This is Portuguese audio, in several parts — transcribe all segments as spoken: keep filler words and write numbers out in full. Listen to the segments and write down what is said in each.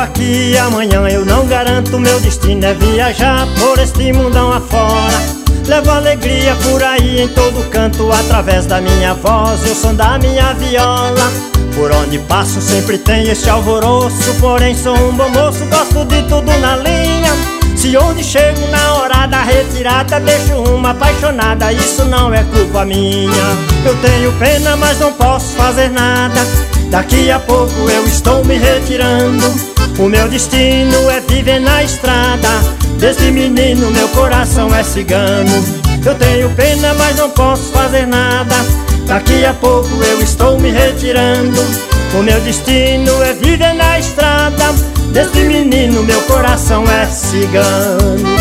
aqui e amanhã eu não garanto. Meu destino é viajar por este mundão afora. Levo alegria por aí em todo canto, através da minha voz e o som da minha viola. Por onde passo sempre tem este alvoroço, porém sou um bom moço, gosto de tudo na linha. Se onde chego na hora da retirada deixo uma apaixonada, isso não é culpa minha. Eu tenho pena, mas não posso fazer nada. Daqui a pouco eu estou me retirando. O meu destino é viver na estrada. Desde menino meu coração é cigano. Eu tenho pena, mas não posso fazer nada. Daqui a pouco eu estou me retirando. O meu destino é viver na estrada. Desde menino meu coração é cigano.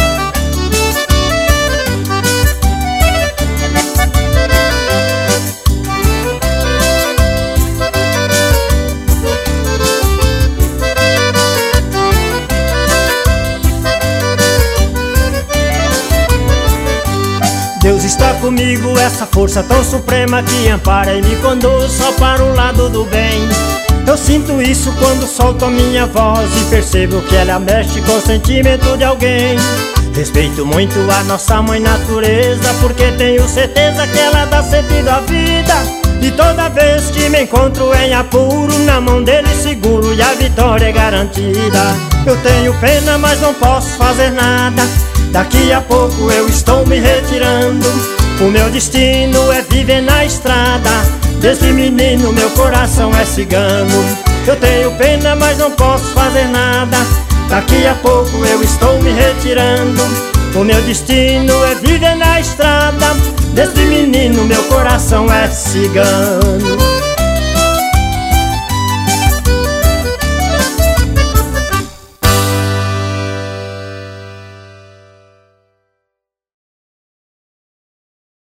Deus está comigo, essa força tão suprema que ampara e me conduz só para o lado do bem. Eu sinto isso quando solto a minha voz e percebo que ela mexe com o sentimento de alguém. Respeito muito a nossa mãe natureza, porque tenho certeza que ela dá sentido à vida. E toda vez que me encontro em apuro, na mão dele seguro e a vitória é garantida. Eu tenho pena, mas não posso fazer nada. Daqui a pouco eu estou me retirando. O meu destino é viver na estrada. Desde menino meu coração é cigano. Eu tenho pena, mas não posso fazer nada. Daqui a pouco eu estou me retirando. O meu destino é viver na estrada. Desde menino meu coração é cigano.